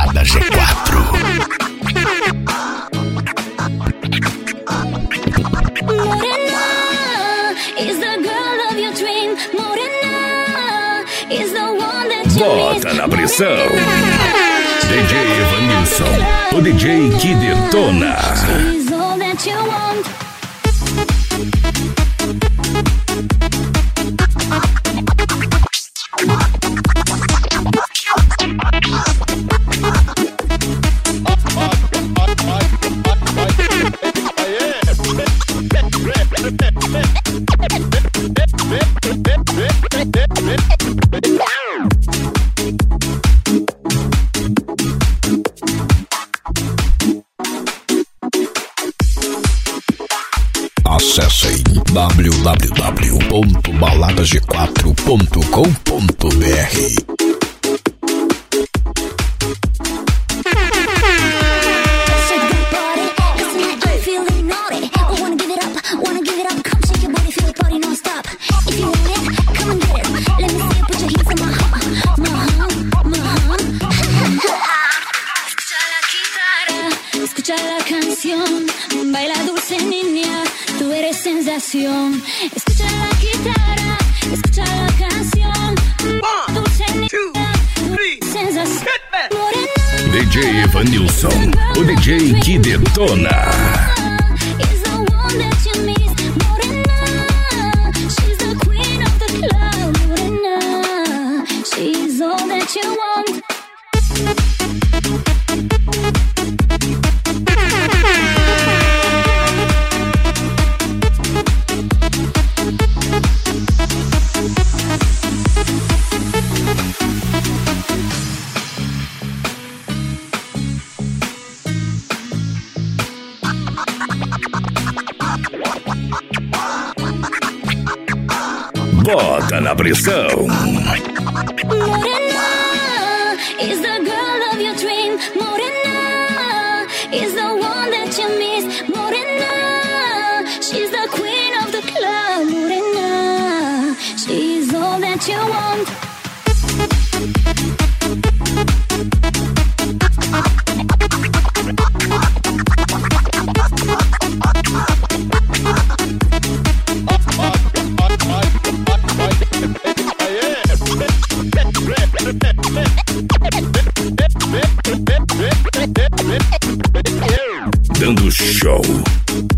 Balada G4. Morena is the girl of your dream. Morena is the one that you Bota na pressão. DJ Evanilson, o DJ que detona. She's all that you want. Acessem www.baladag4.com.br. Escucha la canción, baila dulce niña, tú eres sensación. Escucha la guitarra, escucha la canción, dulce niña, tú eres sensación. Morena, DJ Evanilson, o DJ que detona. is the one that you miss. Morena, she's the queen of the club. Morena, she's all that you want. Bota na pressão. Morena is the girl of your dream. Morena is the one that you miss. Morena, she's the queen of the club. Morena, she's all that you want. Dando show